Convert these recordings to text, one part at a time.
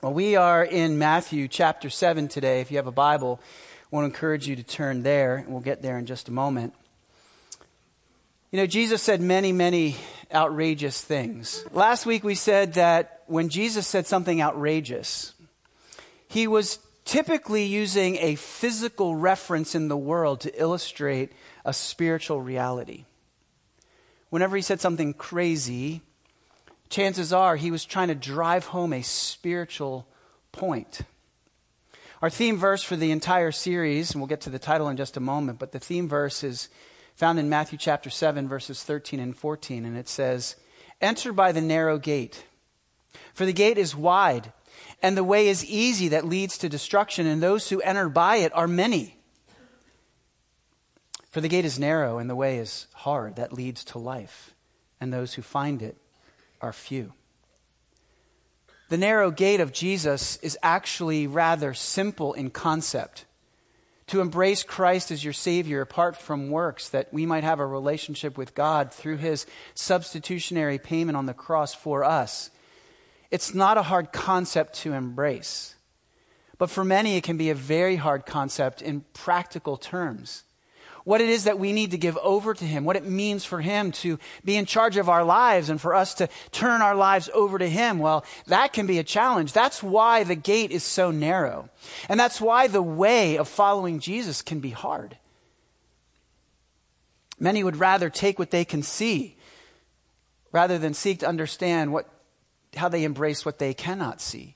Well, we are in Matthew chapter 7 today. If you have a Bible, I want to encourage you to turn there, and we'll get there in just a moment. You know, Jesus said many, many outrageous things. Last week we said that when Jesus said something outrageous, he was typically using a physical reference in the world to illustrate a spiritual reality. Whenever he said something crazy, chances are he was trying to drive home a spiritual point. Our theme verse for the entire series, and we'll get to the title in just a moment, but the theme verse is found in Matthew chapter 7, verses 13 and 14, and it says, "Enter by the narrow gate, for the gate is wide, and the way is easy that leads to destruction, and those who enter by it are many. For the gate is narrow, and the way is hard that leads to life, and those who find it are few." The narrow gate of Jesus is actually rather simple in concept. To embrace Christ as your Savior apart from works, that we might have a relationship with God through his substitutionary payment on the cross for us. It's not a hard concept to embrace. But for many, it can be a very hard concept in practical terms. What it is that we need to give over to him, what it means for him to be in charge of our lives and for us to turn our lives over to him, well, that can be a challenge. That's why the gate is so narrow. And that's why the way of following Jesus can be hard. Many would rather take what they can see rather than seek to understand how they embrace what they cannot see.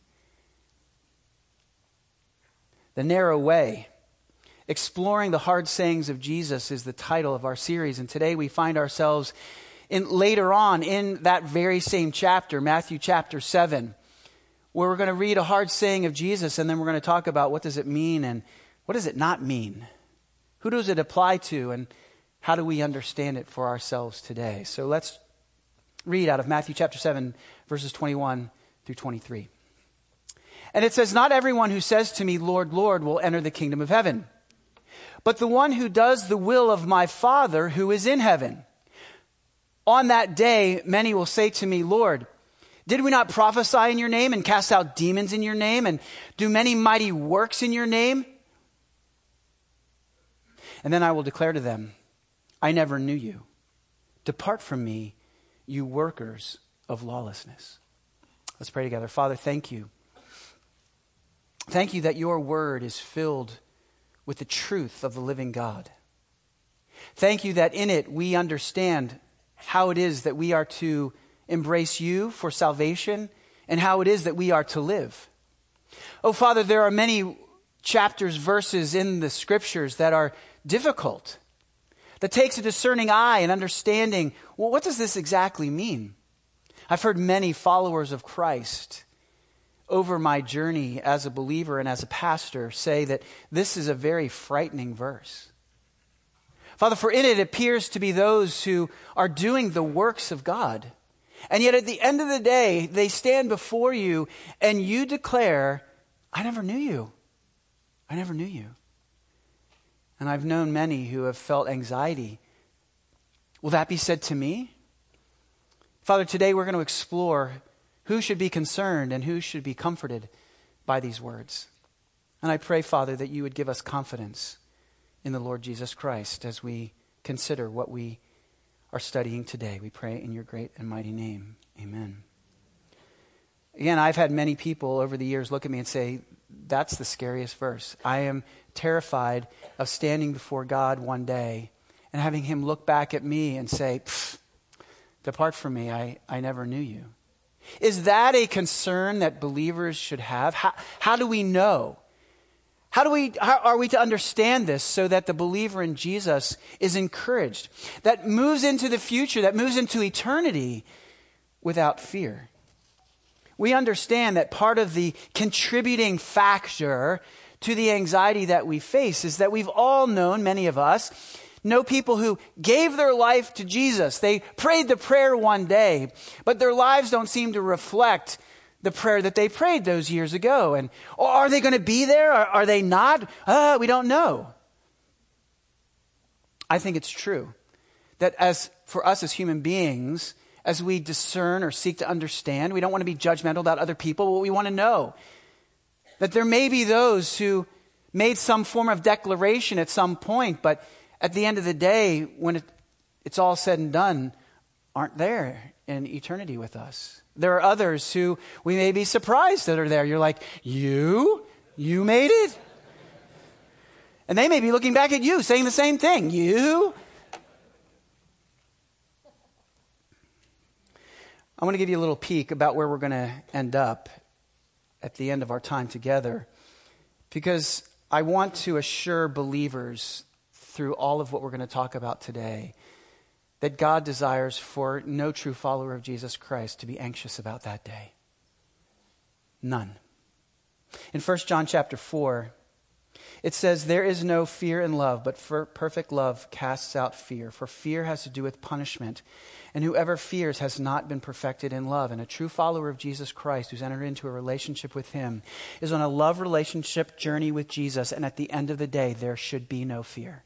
The narrow way. Exploring the hard sayings of Jesus is the title of our series. And today we find ourselves later on in that very same chapter, Matthew chapter 7, where we're going to read a hard saying of Jesus, and then we're going to talk about what does it mean and what does it not mean? Who does it apply to, and how do we understand it for ourselves today? So let's read out of Matthew chapter 7, verses 21 through 23. And it says, "Not everyone who says to me, 'Lord, Lord,' will enter the kingdom of heaven, but the one who does the will of my Father who is in heaven. On that day, many will say to me, 'Lord, did we not prophesy in your name and cast out demons in your name and do many mighty works in your name?' And then I will declare to them, 'I never knew you. Depart from me, you workers of lawlessness.'" Let's pray together. Father, thank you. Thank you that your word is filled with the truth of the living God. Thank you that in it we understand how it is that we are to embrace you for salvation and how it is that we are to live. Oh, Father, there are many chapters, verses in the scriptures that are difficult, that takes a discerning eye and understanding, well, what does this exactly mean? I've heard many followers of Christ over my journey as a believer and as a pastor say that this is a very frightening verse. Father, for in it appears to be those who are doing the works of God. And yet at the end of the day, they stand before you and you declare, "I never knew you. I never knew you." And I've known many who have felt anxiety. Will that be said to me? Father, today we're going to explore who should be concerned and who should be comforted by these words. And I pray, Father, that you would give us confidence in the Lord Jesus Christ as we consider what we are studying today. We pray in your great and mighty name. Amen. Again, I've had many people over the years look at me and say, "That's the scariest verse. I am terrified of standing before God one day and having him look back at me and say, 'Depart from me, I never knew you.'" Is that a concern that believers should have? How do we know? How are we to understand this so that the believer in Jesus is encouraged, that moves into the future, that moves into eternity without fear? We understand that part of the contributing factor to the anxiety that we face is that we've all known, many of us, know people who gave their life to Jesus. They prayed the prayer one day, but their lives don't seem to reflect the prayer that they prayed those years ago. And are they going to be there? Are they not? We don't know. I think it's true that for us as human beings, as we discern or seek to understand, we don't want to be judgmental about other people. What we want to know That there may be those who made some form of declaration at some point, but at the end of the day, when it's all said and done, aren't there in eternity with us. There are others who we may be surprised that are there. You're like, you made it? And they may be looking back at you saying the same thing. You? I want to give you a little peek about where we're going to end up at the end of our time together, because I want to assure believers through all of what we're going to talk about today that God desires for no true follower of Jesus Christ to be anxious about that day. None. In 1 John chapter 4, it says, there is no fear in love, but perfect love casts out fear. For fear has to do with punishment. And whoever fears has not been perfected in love. And a true follower of Jesus Christ who's entered into a relationship with him is on a love relationship journey with Jesus. And at the end of the day, there should be no fear.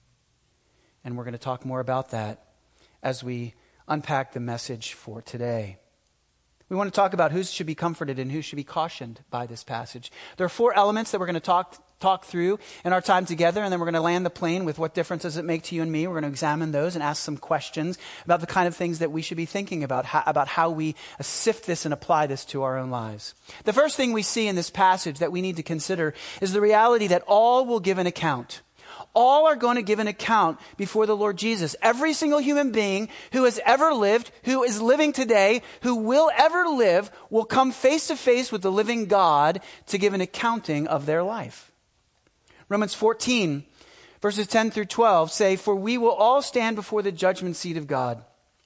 And we're going to talk more about that as we unpack the message for today. We want to talk about who should be comforted and who should be cautioned by this passage. There are 4 elements that we're going to talk through in our time together, and then we're going to land the plane with what difference does it make to you and me. We're going to examine those and ask some questions about the kind of things that we should be thinking about how we sift this and apply this to our own lives. The first thing we see in this passage that we need to consider is the reality that all will give an account. All are going to give an account before the Lord Jesus. Every single human being who has ever lived, who is living today, who will ever live, will come face to face with the living God to give an accounting of their life. Romans 14, verses 10 through 12 say, for we will all stand before the judgment seat of God.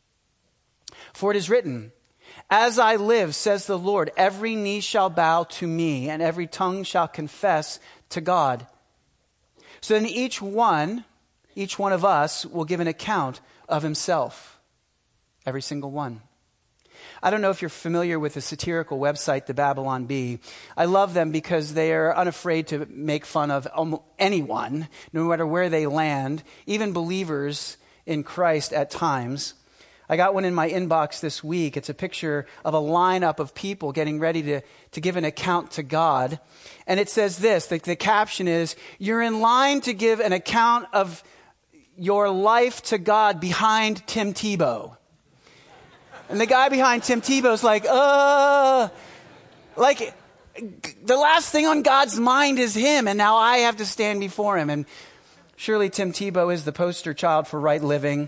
For it is written, as I live, says the Lord, every knee shall bow to me, and every tongue shall confess to God. So then each one of us will give an account of himself. Every single one. I don't know if you're familiar with the satirical website, the Babylon Bee. I love them because they are unafraid to make fun of anyone, no matter where they land, even believers in Christ at times. I got one in my inbox this week. It's a picture of a lineup of people getting ready to give an account to God. And it says this, the caption is, you're in line to give an account of your life to God behind Tim Tebow. And the guy behind Tim Tebow's like, like the last thing on God's mind is him, and now I have to stand before him. And surely Tim Tebow is the poster child for right living.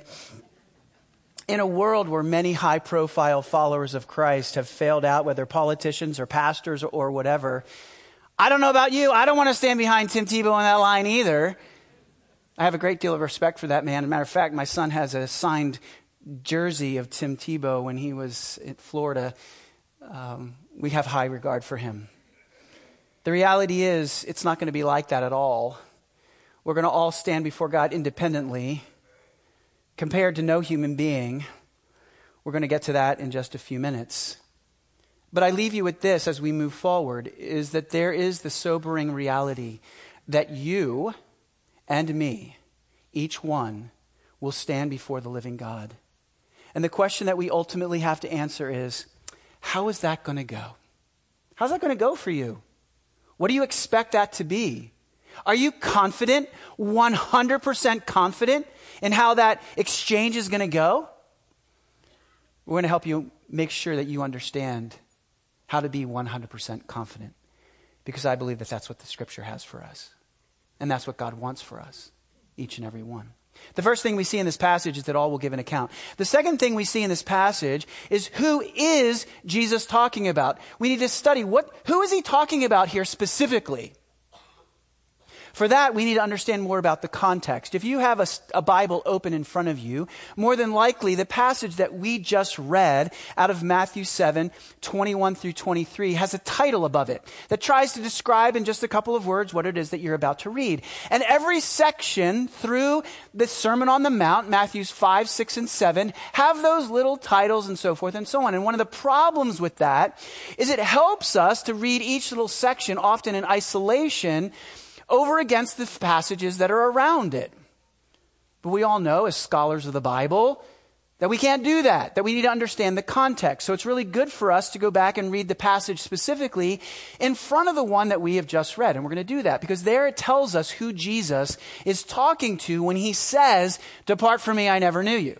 In a world where many high-profile followers of Christ have failed out, whether politicians or pastors or whatever, I don't know about you. I don't want to stand behind Tim Tebow on that line either. I have a great deal of respect for that man. As a matter of fact, my son has a signed jersey of Tim Tebow when he was in Florida. We have high regard for him. The reality is, it's not going to be like that at all. We're going to all stand before God independently, compared to no human being. We're going to get to that in just a few minutes. But I leave you with this as we move forward, is that there is the sobering reality that you and me, each one, will stand before the living God. And the question that we ultimately have to answer is, how is that going to go? How's that going to go for you? What do you expect that to be? Are you confident, 100% confident in how that exchange is going to go? We're going to help you make sure that you understand how to be 100% confident, because I believe that that's what the Scripture has for us. And that's what God wants for us, each and every one. The first thing we see in this passage is that all will give an account. The second thing we see in this passage is, who is Jesus talking about? We need to study who is he talking about here specifically? For that, we need to understand more about the context. If you have a Bible open in front of you, more than likely the passage that we just read out of Matthew 7, 21 through 23 has a title above it that tries to describe in just a couple of words what it is that you're about to read. And every section through the Sermon on the Mount, Matthews 5, 6, and 7, have those little titles and so forth and so on. And one of the problems with that is it helps us to read each little section often in isolation over against the passages that are around it. But we all know, as scholars of the Bible, That we can't do that we need to understand the context. So it's really good for us to go back and read the passage specifically in front of the one that we have just read. And we're going to do that because there it tells us who Jesus is talking to when he says, "Depart from me, I never knew you."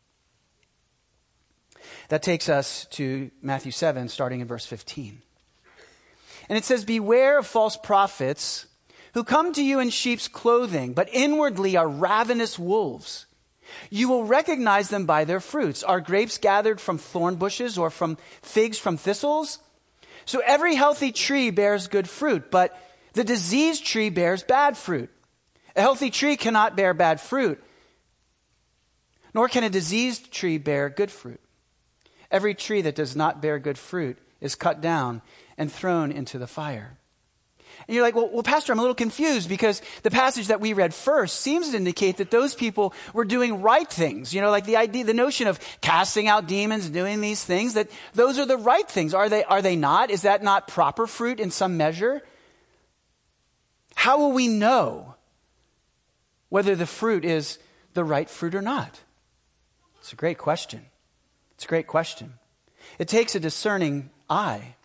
That takes us to Matthew 7, starting in verse 15. And it says, "Beware of false prophets who come to you in sheep's clothing, but inwardly are ravenous wolves. You will recognize them by their fruits. Are grapes gathered from thorn bushes or from figs from thistles? So every healthy tree bears good fruit, but the diseased tree bears bad fruit. A healthy tree cannot bear bad fruit, nor can a diseased tree bear good fruit. Every tree that does not bear good fruit is cut down and thrown into the fire." And you're like, well, Pastor, I'm a little confused because the passage that we read first seems to indicate that those people were doing right things. You know, like the notion of casting out demons, doing these things, that those are the right things. Are they not? Is that not proper fruit in some measure? How will we know whether the fruit is the right fruit or not? It's a great question. It's a great question. It takes a discerning eye.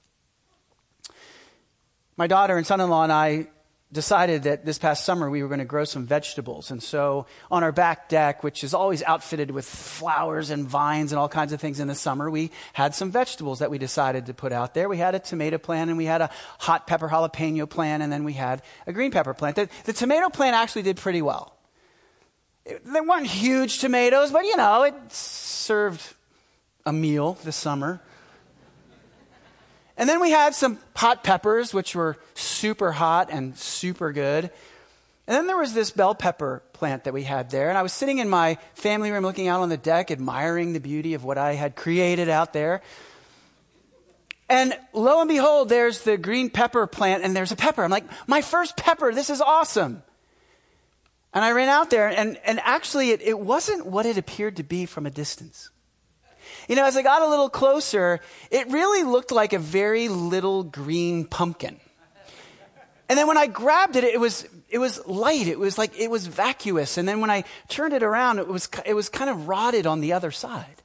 My daughter and son-in-law and I decided that this past summer we were going to grow some vegetables. And so on our back deck, which is always outfitted with flowers and vines and all kinds of things in the summer, we had some vegetables that we decided to put out there. We had a tomato plant, and we had a hot pepper jalapeno plant, and then we had a green pepper plant. The tomato plant actually did pretty well. They weren't huge tomatoes, but it served a meal this summer. And then we had some hot peppers, which were super hot and super good. And then there was this bell pepper plant that we had there. And I was sitting in my family room looking out on the deck, admiring the beauty of what I had created out there. And lo and behold, there's the green pepper plant, and there's a pepper. I'm like, my first pepper, this is awesome. And I ran out there, and actually it wasn't what it appeared to be from a distance. As I got a little closer, it really looked like a very little green pumpkin. And then when I grabbed it, it was light. It was vacuous. And then when I turned it around, it was kind of rotted on the other side.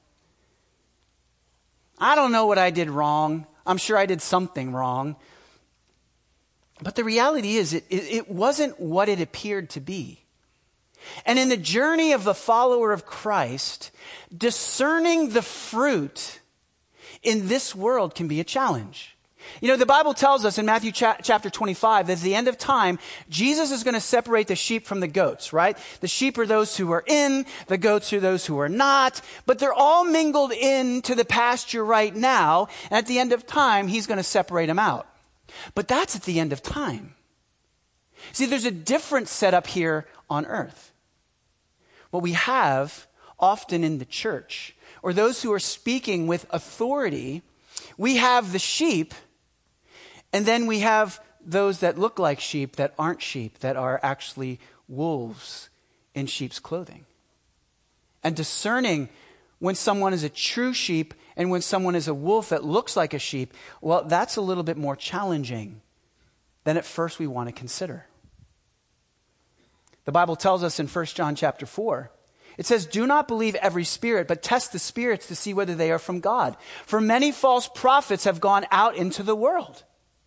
I don't know what I did wrong. I'm sure I did something wrong. But the reality is, it wasn't what it appeared to be. And in the journey of the follower of Christ, discerning the fruit in this world can be a challenge. The Bible tells us in Matthew chapter 25 that at the end of time, Jesus is going to separate the sheep from the goats, right? The sheep are those who are in, the goats are those who are not, but they're all mingled into the pasture right now. And at the end of time, he's going to separate them out. But that's at the end of time. See, there's a different setup here on earth. What we have often in the church, or those who are speaking with authority, we have the sheep, and then we have those that look like sheep that aren't sheep, that are actually wolves in sheep's clothing. And discerning when someone is a true sheep and when someone is a wolf that looks like a sheep, well, that's a little bit more challenging than at first we want to consider. The Bible tells us in 1 John chapter 4, it says, "Do not believe every spirit, but test the spirits to see whether they are from God. For many false prophets have gone out into the world."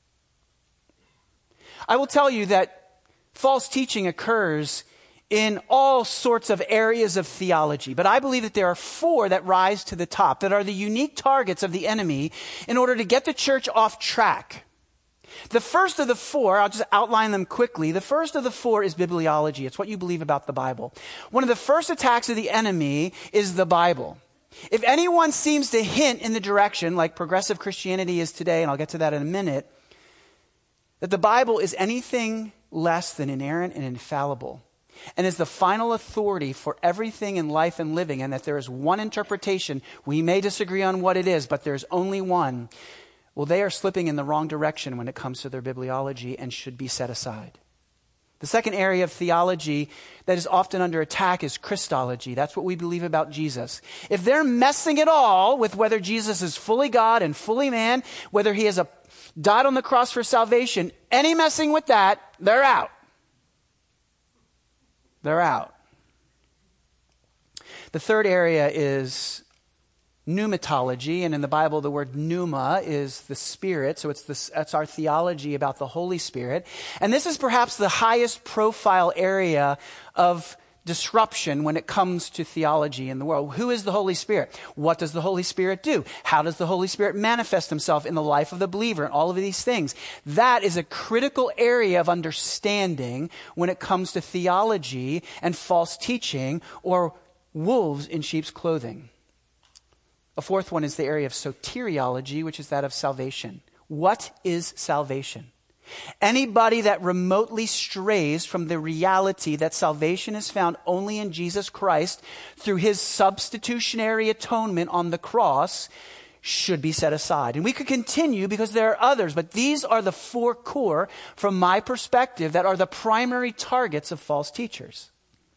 I will tell you that false teaching occurs in all sorts of areas of theology. But I believe that there are 4 that rise to the top, that are the unique targets of the enemy in order to get the church off track. The first of the 4, I'll just outline them quickly. The first of the 4 is bibliology. It's what you believe about the Bible. One of the first attacks of the enemy is the Bible. If anyone seems to hint in the direction, like progressive Christianity is today, and I'll get to that in a minute, that the Bible is anything less than inerrant and infallible, and is the final authority for everything in life and living, and that there is one interpretation, we may disagree on what it is, but there's only one, well, they are slipping in the wrong direction when it comes to their bibliology and should be set aside. The second area of theology that is often under attack is Christology. That's what we believe about Jesus. If they're messing at all with whether Jesus is fully God and fully man, whether he has died on the cross for salvation, any messing with that, they're out. They're out. The The third area is pneumatology, and in the Bible, the word pneuma is the Spirit, so that's our theology about the Holy Spirit. And this is perhaps the highest profile area of disruption when it comes to theology in the world. Who is the Holy Spirit? What does the Holy Spirit do? How does the Holy Spirit manifest himself in the life of the believer? And all of these things. That is a critical area of understanding when it comes to theology and false teaching, or wolves in sheep's clothing. A fourth one is the area of soteriology, which is that of salvation. What is salvation? Anybody that remotely strays from the reality that salvation is found only in Jesus Christ through his substitutionary atonement on the cross should be set aside. And we could continue because there are others, but these are the four core, from my perspective, that are the primary targets of false teachers.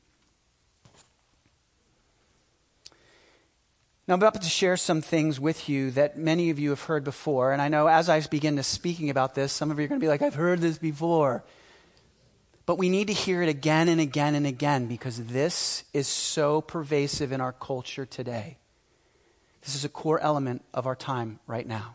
Now, I'm about to share some things with you that many of you have heard before. And I know as I begin to speaking about this, some of you are going to be like, I've heard this before. But we need to hear it again and again and again, because this is so pervasive in our culture today. This is a core element of our time right now.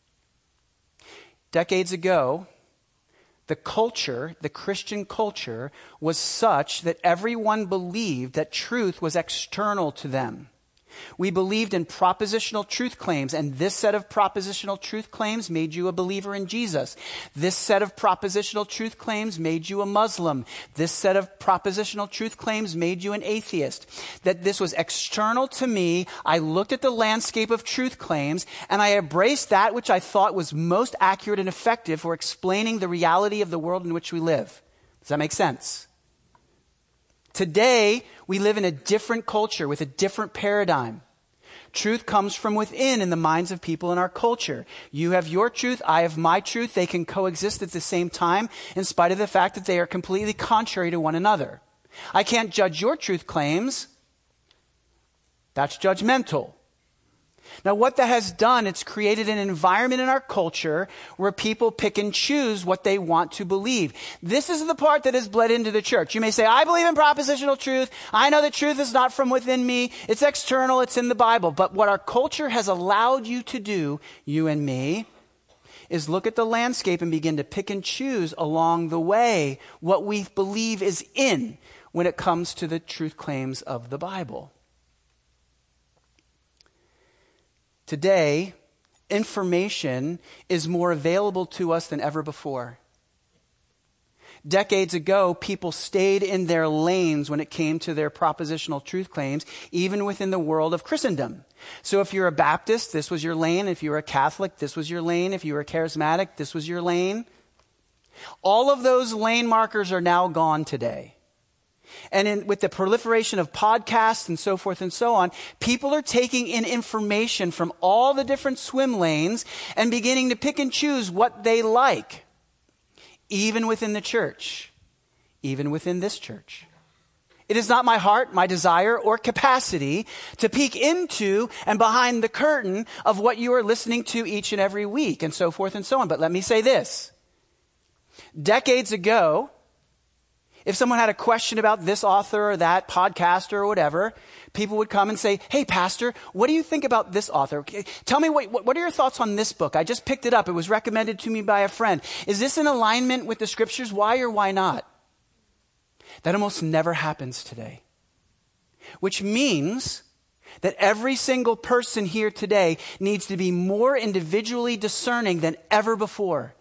Decades ago, the culture, the Christian culture, was such that everyone believed that truth was external to them. We believed in propositional truth claims, and this set of propositional truth claims made you a believer in Jesus. This set of propositional truth claims made you a Muslim. This set of propositional truth claims made you an atheist. That this was external to me. I looked at the landscape of truth claims, and I embraced that which I thought was most accurate and effective for explaining the reality of the world in which we live. Does that make sense? Today, we live in a different culture with a different paradigm. Truth comes from within in the minds of people in our culture. You have your truth, I have my truth. They can coexist at the same time in spite of the fact that they are completely contrary to one another. I can't judge your truth claims. That's judgmental. Now, what that has done, it's created an environment in our culture where people pick and choose what they want to believe. This is the part that has bled into the church. You may say, I believe in propositional truth. I know the truth is not from within me. It's external. It's in the Bible. But what our culture has allowed you to do, you and me, is look at the landscape and begin to pick and choose along the way what we believe is in when it comes to the truth claims of the Bible. Today, information is more available to us than ever before. Decades ago, people stayed in their lanes when it came to their propositional truth claims, even within the world of Christendom. So if you're a Baptist, this was your lane. If you were a Catholic, this was your lane. If you were a charismatic, this was your lane. All of those lane markers are now gone today. And with the proliferation of podcasts and so forth and so on, people are taking in information from all the different swim lanes and beginning to pick and choose what they like, even within the church, even within this church. It is not my heart, my desire, or capacity to peek into and behind the curtain of what you are listening to each and every week, and so forth and so on. But let me say this. Decades ago, if someone had a question about this author or that podcaster or whatever, people would come and say, hey, pastor, what do you think about this author? Tell me, what are your thoughts on this book? I just picked it up. It was recommended to me by a friend. Is this in alignment with the scriptures? Why or why not? That almost never happens today. Which means that every single person here today needs to be more individually discerning than ever before.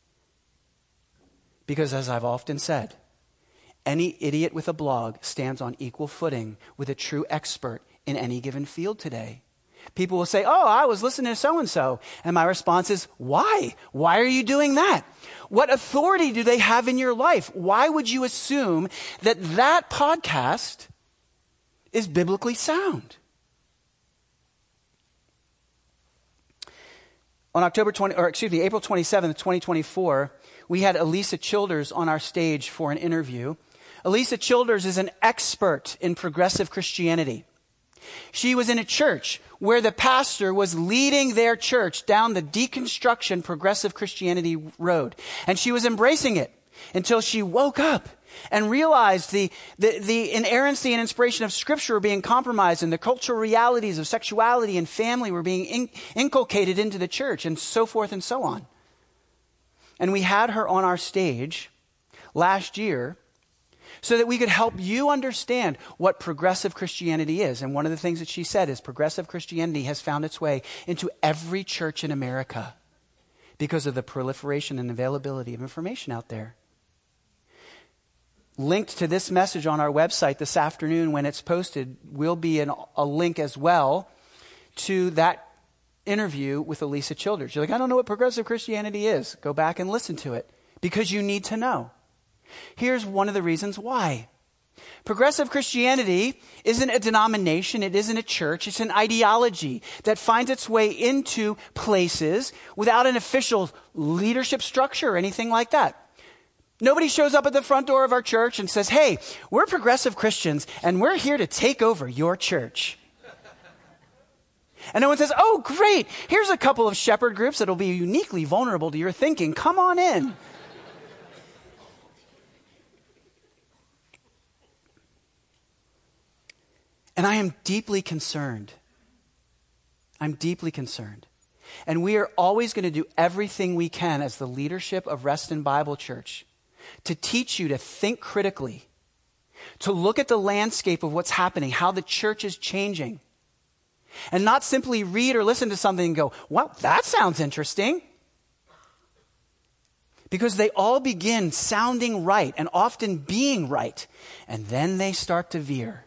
Because as I've often said, any idiot with a blog stands on equal footing with a true expert in any given field today. People will say, oh, I was listening to so-and-so. And my response is, why? Why are you doing that? What authority do they have in your life? Why would you assume that that podcast is biblically sound? On April 27th, 2024, we had Elisa Childers on our stage for an interview. Elisa Childers is an expert in progressive Christianity. She was in a church where the pastor was leading their church down the deconstruction progressive Christianity road. And she was embracing it. until she woke up and realized the inerrancy and inspiration of Scripture were being compromised, and the cultural realities of sexuality and family were being inculcated into the church, and so forth and so on. And we had her on our stage last year so that we could help you understand what progressive Christianity is. And one of the things that she said is progressive Christianity has found its way into every church in America because of the proliferation and availability of information out there. Linked to this message on our website this afternoon when it's posted will be a link as well to that interview with Elisa Childers. You're like, I don't know what progressive Christianity is. Go back and listen to it because you need to know. Here's one of the reasons why. Progressive Christianity isn't a denomination, it isn't a church, it's an ideology that finds its way into places without an official leadership structure or anything like that. Nobody shows up at the front door of our church and says, hey, we're progressive Christians and we're here to take over your church. And no one says, oh, great, here's a couple of shepherd groups that'll be uniquely vulnerable to your thinking. Come on in. And I am deeply concerned. I'm deeply concerned. And we are always going to do everything we can as the leadership of Reston Bible Church to teach you to think critically, to look at the landscape of what's happening, how the church is changing, and not simply read or listen to something and go, well, that sounds interesting. Because they all begin sounding right and often being right, and then they start to veer.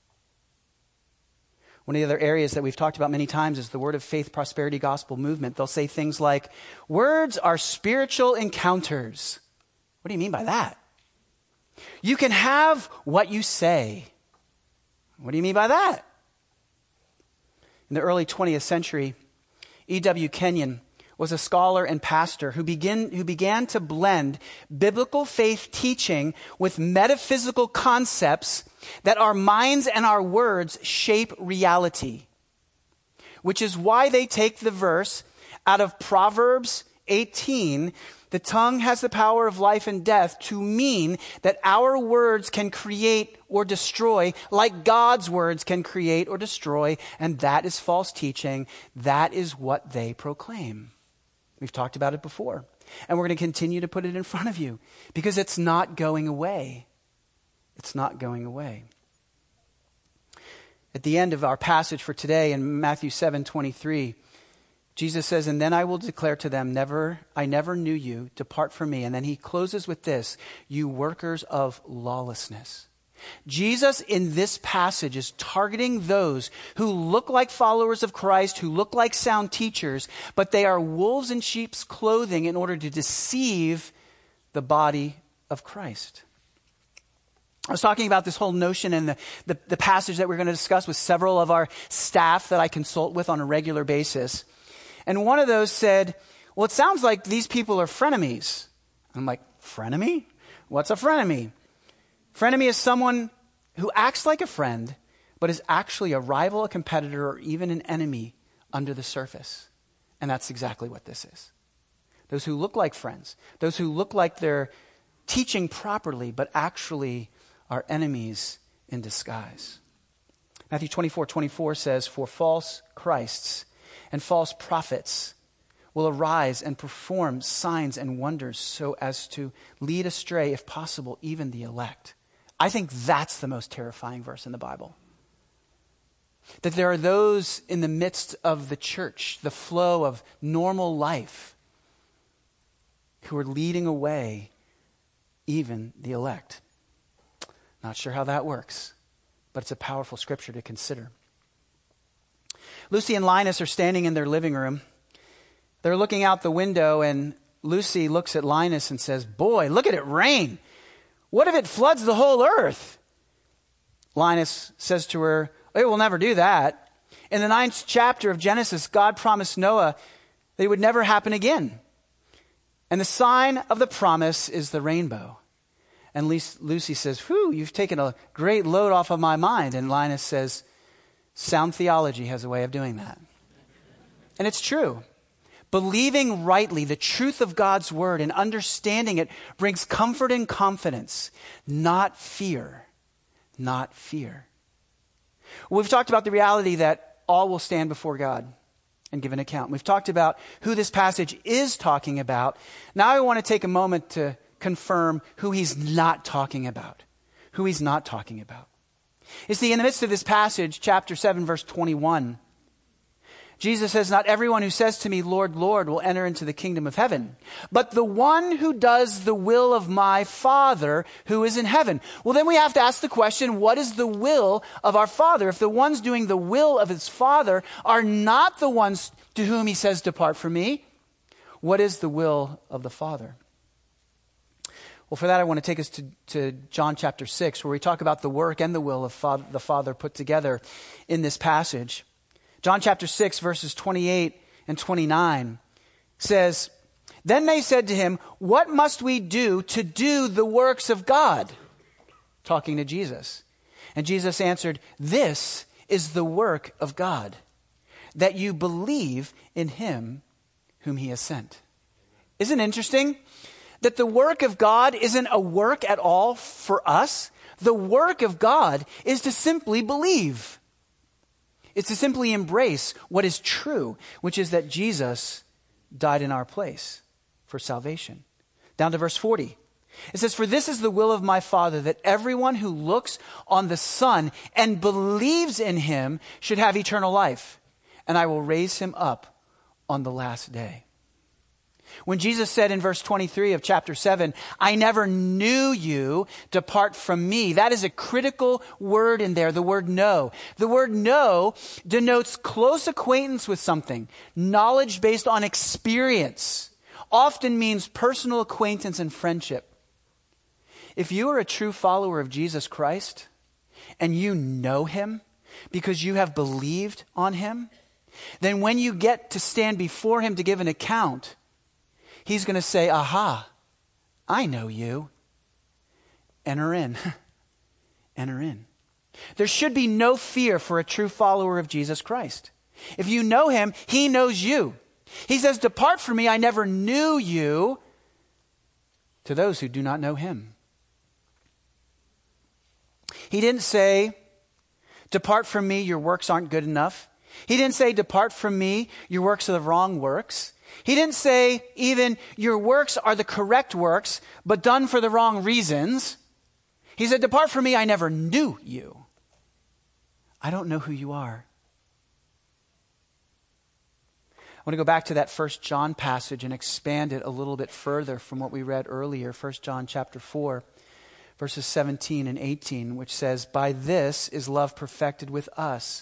One of the other areas that we've talked about many times is the Word of Faith Prosperity Gospel movement. They'll say things like, words are spiritual encounters. What do you mean by that? You can have what you say. What do you mean by that? In the early 20th century, E.W. Kenyon was a scholar and pastor who began to blend biblical faith teaching with metaphysical concepts that our minds and our words shape reality. Which is why they take the verse out of Proverbs 18, the tongue has the power of life and death, to mean that our words can create or destroy like God's words can create or destroy, and that is false teaching. That is what they proclaim. We've talked about it before, and we're going to continue to put it in front of you because it's not going away. It's not going away. At the end of our passage for today in Matthew 7:23, Jesus says, and then I will declare to them, I never knew you, depart from me. And then he closes with this, you workers of lawlessness. Jesus in this passage is targeting those who look like followers of Christ, who look like sound teachers, but they are wolves in sheep's clothing in order to deceive the body of Christ. I was talking about this whole notion in the passage that we're going to discuss with several of our staff that I consult with on a regular basis. And one of those said, well, it sounds like these people are frenemies. I'm like, frenemy? What's a frenemy? Frenemy is someone who acts like a friend, but is actually a rival, a competitor, or even an enemy under the surface. And that's exactly what this is. Those who look like friends, those who look like they're teaching properly, but actually are enemies in disguise. Matthew 24:24 says, for false Christs and false prophets will arise and perform signs and wonders so as to lead astray, if possible, even the elect. I think that's the most terrifying verse in the Bible. That there are those in the midst of the church, the flow of normal life, who are leading away even the elect. Not sure how that works, but it's a powerful scripture to consider. Lucy and Linus are standing in their living room. They're looking out the window, and Lucy looks at Linus and says, boy, look at it rain. What if it floods the whole earth? Linus says to her, it will never do that. In the 9th chapter of Genesis, God promised Noah that it would never happen again. And the sign of the promise is the rainbow. And Lucy says, whew, you've taken a great load off of my mind. And Linus says, sound theology has a way of doing that. And it's true. Believing rightly the truth of God's word and understanding it brings comfort and confidence, not fear. Not fear. We've talked about the reality that all will stand before God and give an account. We've talked about who this passage is talking about. Now I want to take a moment to confirm who he's not talking about. Who he's not talking about. You see, in the midst of this passage, chapter 7, verse 21, Jesus says, "Not everyone who says to me, 'Lord, Lord,' will enter into the kingdom of heaven, but the one who does the will of my Father who is in heaven." Well, then we have to ask the question, what is the will of our Father? If the ones doing the will of his Father are not the ones to whom he says, "Depart from me," what is the will of the Father? Well, for that, I want to take us to John chapter 6, where we talk about the work and the will of the Father put together in this passage. John chapter 6, verses 28 and 29 says, "Then they said to him, 'What must we do to do the works of God?'" Talking to Jesus. And Jesus answered, "This is the work of God, that you believe in him whom he has sent." Isn't it interesting that the work of God isn't a work at all for us? The work of God is to simply believe. It's to simply embrace what is true, which is that Jesus died in our place for salvation. Down to verse 40. It says, "For this is the will of my Father, that everyone who looks on the Son and believes in him should have eternal life, and I will raise him up on the last day." When Jesus said in verse 23 of chapter 7, "I never knew you, depart from me," that is a critical word in there, the word know. The word know denotes close acquaintance with something. Knowledge based on experience often means personal acquaintance and friendship. If you are a true follower of Jesus Christ and you know him because you have believed on him, then when you get to stand before him to give an account, he's going to say, "Aha, I know you. Enter in." Enter in. There should be no fear for a true follower of Jesus Christ. If you know him, he knows you. He says, "Depart from me, I never knew you," to those who do not know him. He didn't say, "Depart from me, your works aren't good enough." He didn't say, "Depart from me, your works are the wrong works." He didn't say even, "Your works are the correct works, but done for the wrong reasons." He said, "Depart from me, I never knew you." I don't know who you are. I want to go back to that 1 John passage and expand it a little bit further from what we read earlier, 1 John chapter 4, verses 17 and 18, which says, "By this is love perfected with us,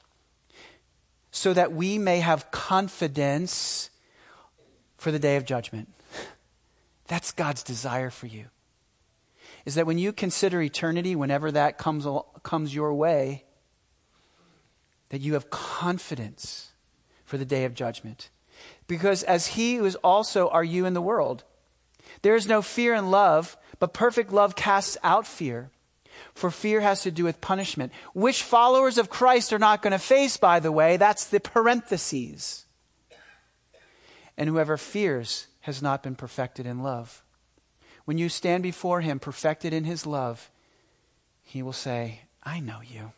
so that we may have confidence for the day of judgment." That's God's desire for you. Is that when you consider eternity, whenever that comes your way, that you have confidence for the day of judgment. Because as he who is also are you in the world, there is no fear in love, but perfect love casts out fear. For fear has to do with punishment, which followers of Christ are not going to face, by the way. That's the parentheses. And whoever fears has not been perfected in love. When you stand before him perfected in his love, he will say, "I know you."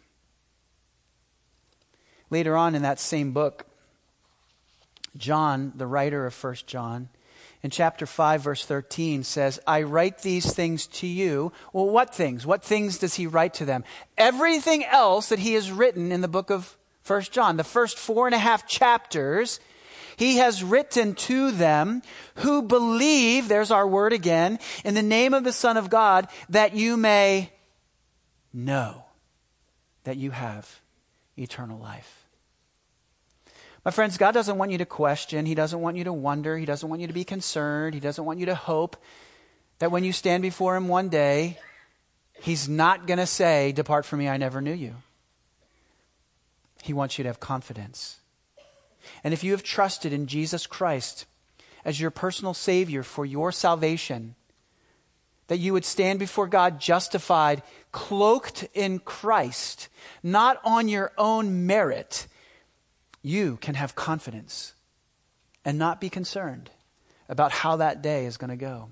Later on in that same book, John, the writer of 1 John, in chapter 5, verse 13 says, "I write these things to you." Well, what things? What things does he write to them? Everything else that he has written in the book of 1 John, the first 4.5 chapters, he has written to them who believe, there's our word again, in the name of the Son of God, that you may know that you have eternal life. My friends, God doesn't want you to question. He doesn't want you to wonder. He doesn't want you to be concerned. He doesn't want you to hope that when you stand before him one day, he's not going to say, "Depart from me, I never knew you." He wants you to have confidence. And if you have trusted in Jesus Christ as your personal Savior for your salvation, that you would stand before God justified, cloaked in Christ, not on your own merit, you can have confidence and not be concerned about how that day is going to go.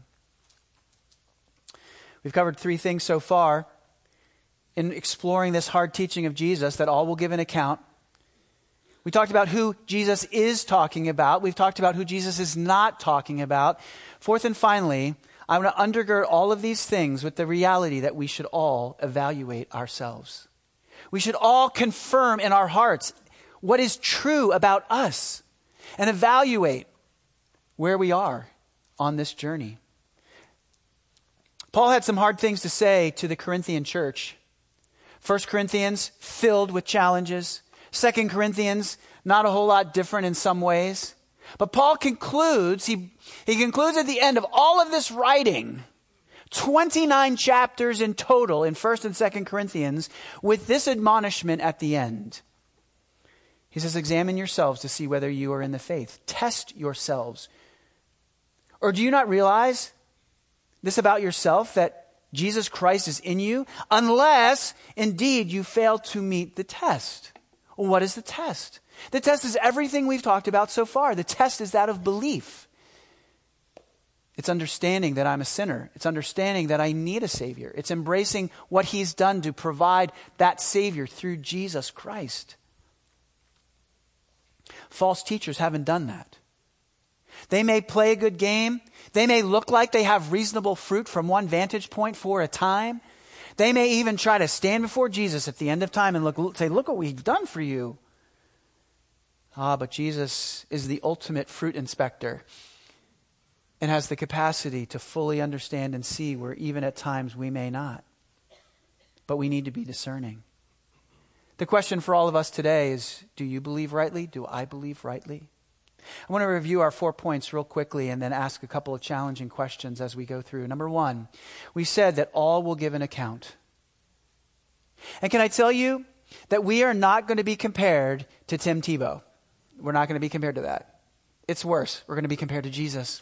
We've covered 3 things so far in exploring this hard teaching of Jesus, that all will give an account. We talked about who Jesus is talking about. We've talked about who Jesus is not talking about. Fourth and finally, I want to undergird all of these things with the reality that we should all evaluate ourselves. We should all confirm in our hearts what is true about us and evaluate where we are on this journey. Paul had some hard things to say to the Corinthian church. 1 Corinthians, filled with challenges. 2 Corinthians, not a whole lot different in some ways. But Paul concludes, he concludes at the end of all of this writing, 29 chapters in total in 1 and 2 Corinthians, with this admonishment at the end. He says, examine yourselves to see whether you are in the faith. Test yourselves. Or do you not realize this about yourself, that Jesus Christ is in you, unless indeed you fail to meet the test? Well, what is the test? The test is everything we've talked about so far. The test is that of belief. It's understanding that I'm a sinner. It's understanding that I need a Savior. It's embracing what He's done to provide that Savior through Jesus Christ. False teachers haven't done that. They may play a good game. They may look like they have reasonable fruit from one vantage point for a time. They may even try to stand before Jesus at the end of time and say, look what we've done for you. But Jesus is the ultimate fruit inspector and has the capacity to fully understand and see where even at times we may not. But we need to be discerning. The question for all of us today is, do you believe rightly? Do I believe rightly? I want to review our 4 points real quickly and then ask a couple of challenging questions as we go through. Number 1, we said that all will give an account. And can I tell you that we are not going to be compared to Tim Tebow? We're not going to be compared to that. It's worse. We're going to be compared to Jesus.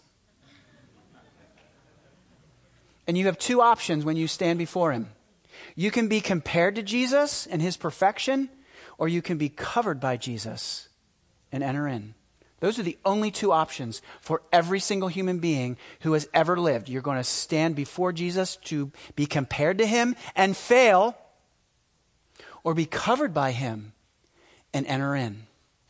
And you have 2 options when you stand before Him. You can be compared to Jesus and His perfection, or you can be covered by Jesus and enter in. Those are the only 2 options for every single human being who has ever lived. You're going to stand before Jesus to be compared to Him and fail, or be covered by Him and enter in.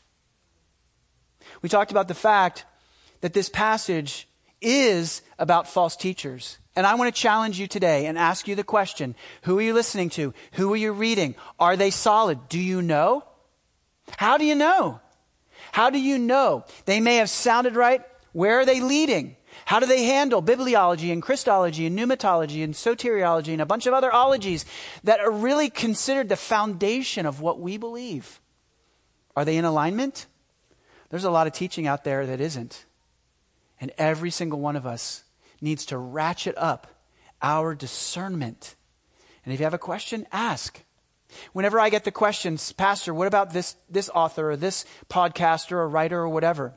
We talked about the fact that this passage is about false teachers. And I want to challenge you today and ask you the question, who are you listening to? Who are you reading? Are they solid? Do you know? How do you know? How do you know? They may have sounded right. Where are they leading? How do they handle bibliology and Christology and pneumatology and soteriology and a bunch of other ologies that are really considered the foundation of what we believe? Are they in alignment? There's a lot of teaching out there that isn't. And every single one of us needs to ratchet up our discernment. And if you have a question, ask. Whenever I get the questions, Pastor, what about this author or this podcaster or writer or whatever?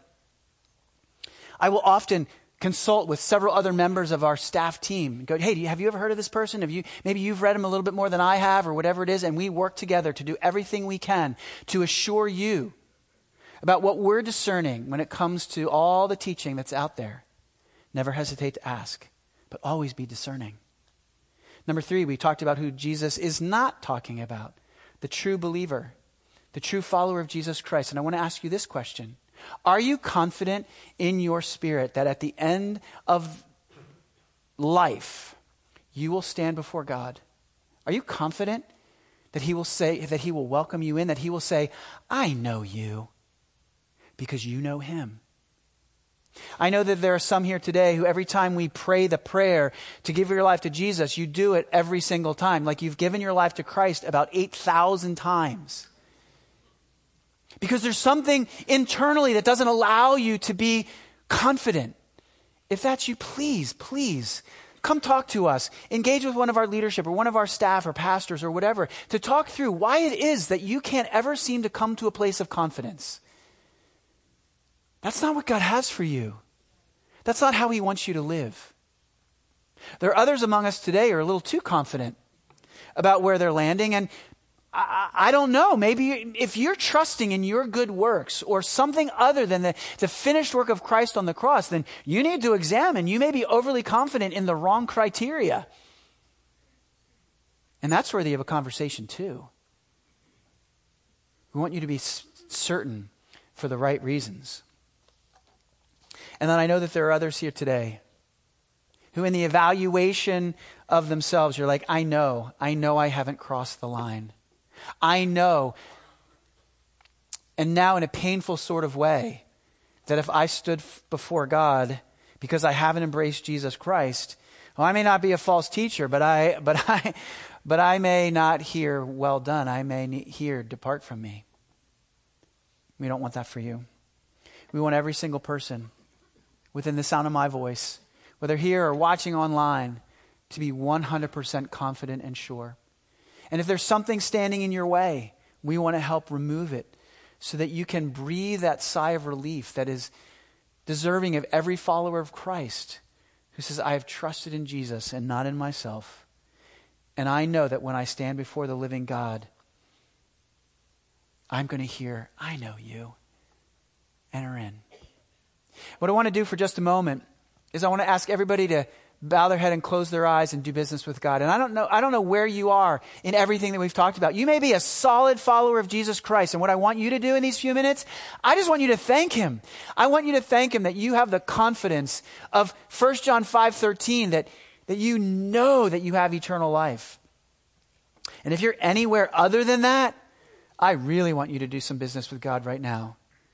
I will often consult with several other members of our staff team and go, hey, have you ever heard of this person? Maybe you've read him a little bit more than I have or whatever it is. And we work together to do everything we can to assure you about what we're discerning when it comes to all the teaching that's out there. Never hesitate to ask, but always be discerning. Number 3, we talked about who Jesus is not talking about. The true believer, the true follower of Jesus Christ. And I want to ask you this question. Are you confident in your spirit that at the end of life, you will stand before God? Are you confident that He will say, that He will welcome you in, that He will say, I know you because you know Him? I know that there are some here today who every time we pray the prayer to give your life to Jesus, you do it every single time. Like you've given your life to Christ about 8,000 times. Because there's something internally that doesn't allow you to be confident. If that's you, please come talk to us. Engage with one of our leadership or one of our staff or pastors or whatever to talk through why it is that you can't ever seem to come to a place of confidence. That's not what God has for you. That's not how He wants you to live. There are others among us today who are a little too confident about where they're landing. And I don't know. Maybe if you're trusting in your good works or something other than the finished work of Christ on the cross, then you need to examine. You may be overly confident in the wrong criteria. And that's worthy of a conversation too. We want you to be certain for the right reasons. And then I know that there are others here today who in the evaluation of themselves, you're like, I know I haven't crossed the line. I know, and now in a painful sort of way, that if I stood before God because I haven't embraced Jesus Christ, well, I may not be a false teacher, but I may not hear, well done. I may hear, depart from me. We don't want that for you. We want every single person within the sound of my voice, whether here or watching online, to be 100% confident and sure. And if there's something standing in your way, we want to help remove it so that you can breathe that sigh of relief that is deserving of every follower of Christ who says, I have trusted in Jesus and not in myself. And I know that when I stand before the living God, I'm going to hear, I know you. Enter in. What I want to do for just a moment is I want to ask everybody to bow their head and close their eyes and do business with God. And I don't know where you are in everything that we've talked about. You may be a solid follower of Jesus Christ. And what I want you to do in these few minutes, I just want you to thank him. I want you to thank him that you have the confidence of 1 John 5:13 that you know that you have eternal life. And if you're anywhere other than that, I really want you to do some business with God right now.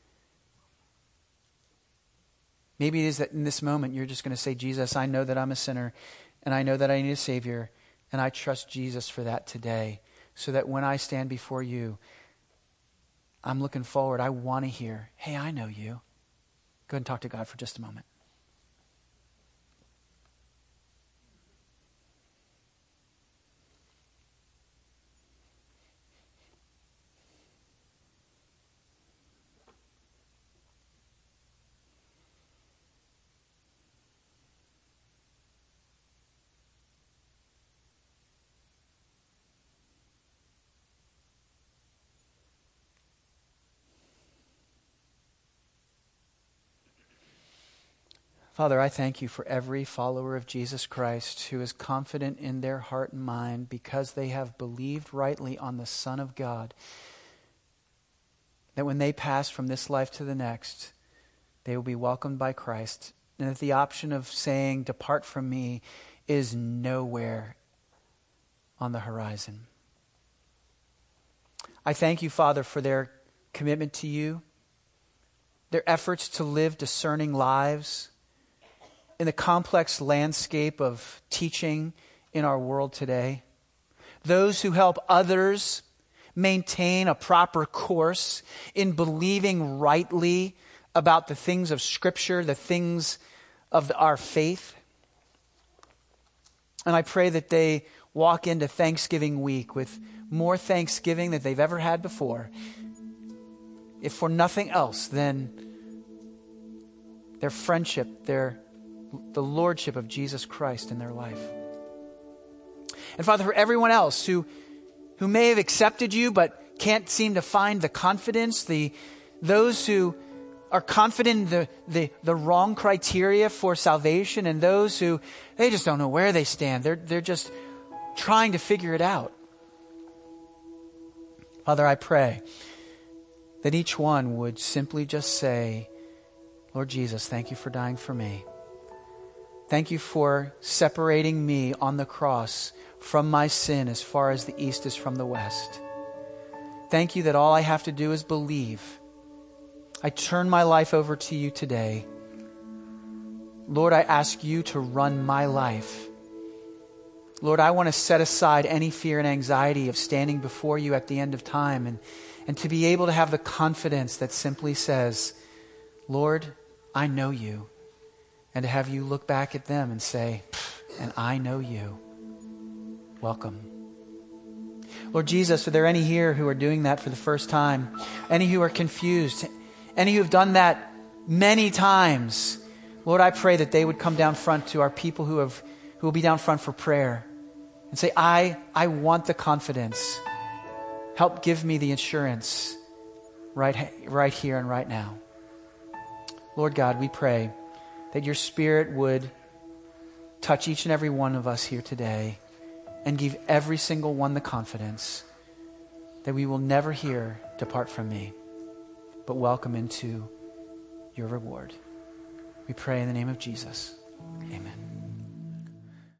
Maybe it is that in this moment you're just going to say, Jesus, I know that I'm a sinner and I know that I need a Savior and I trust Jesus for that today so that when I stand before you, I'm looking forward. I want to hear, hey, I know you. Go ahead and talk to God for just a moment. Father, I thank you for every follower of Jesus Christ who is confident in their heart and mind because they have believed rightly on the Son of God, that when they pass from this life to the next, they will be welcomed by Christ, and that the option of saying, depart from me, is nowhere on the horizon. I thank you, Father, for their commitment to you, their efforts to live discerning lives, in the complex landscape of teaching in our world today. Those who help others maintain a proper course in believing rightly about the things of Scripture, the things of our faith. And I pray that they walk into Thanksgiving week with more thanksgiving than they've ever had before, if for nothing else than their friendship, the lordship of Jesus Christ in their life. And Father, for everyone else who may have accepted you but can't seem to find the confidence, those who are confident in the wrong criteria for salvation, and those who they just don't know where they stand. They're just trying to figure it out. Father, I pray that each one would simply just say, Lord Jesus, thank you for dying for me. Thank you for separating me on the cross from my sin as far as the east is from the west. Thank you that all I have to do is believe. I turn my life over to you today. Lord, I ask you to run my life. Lord, I want to set aside any fear and anxiety of standing before you at the end of time and to be able to have the confidence that simply says, Lord, I know you. And to have you look back at them and say, and I know you. Welcome. Lord Jesus, are there any here who are doing that for the first time? Any who are confused? Any who have done that many times? Lord, I pray that they would come down front to our people who will be down front for prayer and say, I want the confidence Help give me the assurance right here and right now. Lord God, we pray that your Spirit would touch each and every one of us here today and give every single one the confidence that we will never hear, "Depart from me," but welcome into your reward. We pray in the name of Jesus. Amen.